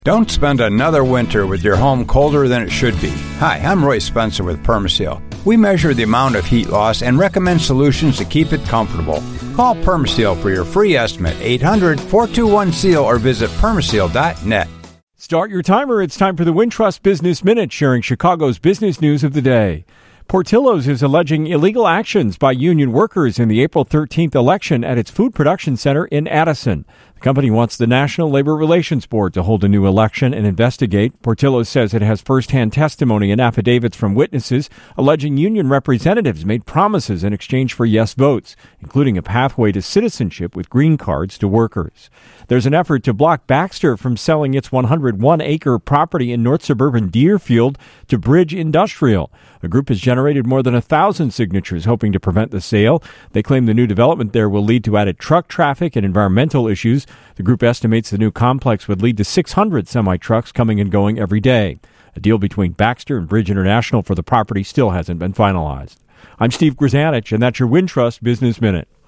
Don't spend another winter with your home colder than it should be. Hi, I'm Roy Spencer with Permaseal. We measure the amount of heat loss and recommend solutions to keep it comfortable. Call Permaseal for your free estimate, 800-421-SEAL, or visit permaseal.net. Start your timer. It's time for the Wintrust Business Minute, sharing Chicago's business news of the day. Portillo's is alleging illegal actions by union workers in the April 13th election at its food production center in Addison. The company wants the National Labor Relations Board to hold a new election and investigate. Portillo's says it has firsthand testimony and affidavits from witnesses alleging union representatives made promises in exchange for yes votes, including a pathway to citizenship with green cards to workers. There's an effort to block Baxter from selling its 101-acre property in north suburban Deerfield to Bridge Industrial. The group has generated more than 1,000 signatures hoping to prevent the sale. They claim the new development there will lead to added truck traffic and environmental issues. The group estimates the new complex would lead to 600 semi-trucks coming and going every day. A deal between Baxter and Bridge International for the property still hasn't been finalized. I'm Steve Grzanich, and that's your Wintrust Business Minute.